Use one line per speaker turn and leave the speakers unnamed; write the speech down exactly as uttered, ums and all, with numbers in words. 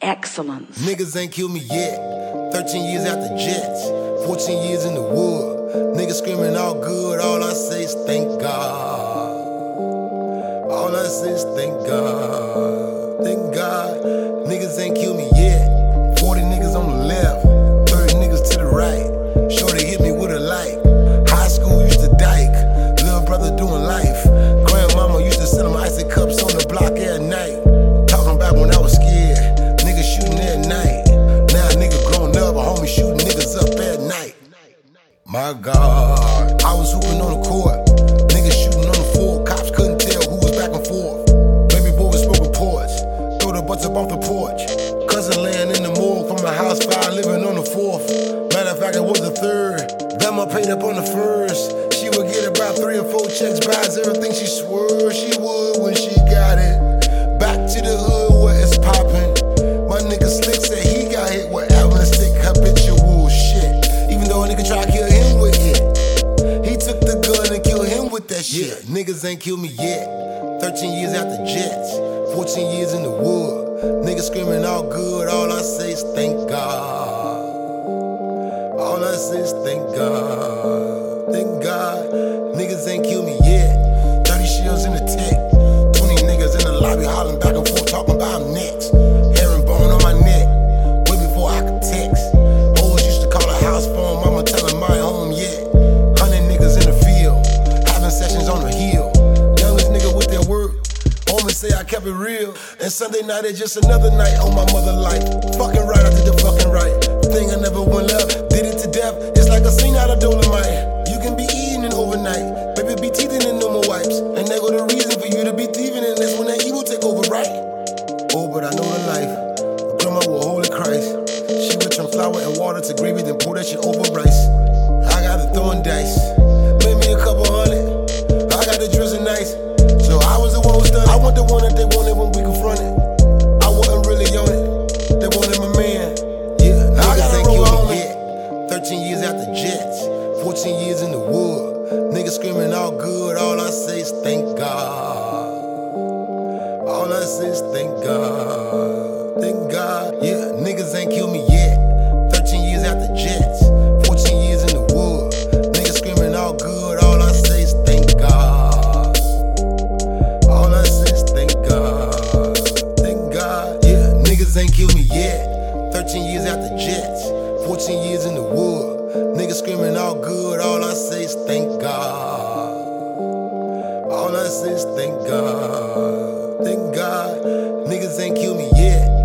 excellence.
Niggas ain't killed me yet. thirteen years after Jets, fourteen years in the wood. Niggas screaming all good, all I say is thank God. All I say is thank God. Thank God. Niggas ain't killed me yet. forty niggas on the left, thirty niggas to the right. Shorty hit me with a light. High school used to dyke. Little brother doing life. Grandmama used to sell them icy cups on the block at night. Talking about when I was scared. Niggas shooting at night. Now nigga grown up, a homie shooting niggas up at night. My God, I was hooping on the court. Niggas shooting on the floor. Cops couldn't tell who was back and forth. Baby boy was smoking porch. Throw the butts up off the porch. Cousin laying in the morgue from a house fire, living on the fourth. Matter of fact, it was the third. Grandma paid up on the first. She would get about three or four checks, buys everything she swore she would when she got it. Back to the hood where it's poppin'. My nigga Slick said he got hit with Stick habitual shit. Even though a nigga try to kill him with it, he took the gun and killed him with that shit. Yeah, niggas ain't killed me yet. thirteen years after Jets, fourteen years in the wood. Niggas screaming all good, all I say is thank God. All I say is thank God. Thank God. Niggas ain't killed me yet. thirty shields in the tech. twenty niggas in the lobby hollering back and forth talking about I'm next. Herringbone on my neck. Way before I could text. Hoes used to call a house phone. Mama tell them I ain't home yet. Hundred niggas in the field. Having sessions on the hill. Youngest nigga with their work. Homie say I kept it real. And Sunday night is just another night on my mother life. Fucking right, I did the fucking right. Thing I never went left. Did it to death. It's like a scene out of Dolomite. You can be eating it overnight. Baby be teething in no more wipes. And there go the reason for you to be thieving. And that's when that evil take over, right? Oh, but I know the life. Grandma will holy Christ. She would turn flour and water to gravy, then pour that shit over rice. I got it throwing dice. Made me a couple hundred. I got the drizzle nice. So I was the one who's done. I want the one that they wanted when we confronted. I wasn't really on it. They wanted my man. Yeah, niggas ain't killed me yet. thirteen years after Jets, fourteen years in the wood. Niggas screaming all good, all I say is thank God. All I say is thank God. Thank God. Yeah, niggas ain't killed me yet. thirteen years after Jets, fourteen years in the wood. Niggas screaming all good, all I say is thank God. All I say is thank God. Thank God. Yeah, niggas ain't killed me yet. thirteen years after Jets, fourteen years in the wood. Niggas screaming all good, all I say is thank God. All I say is thank God. Thank God. Niggas ain't killed me yet.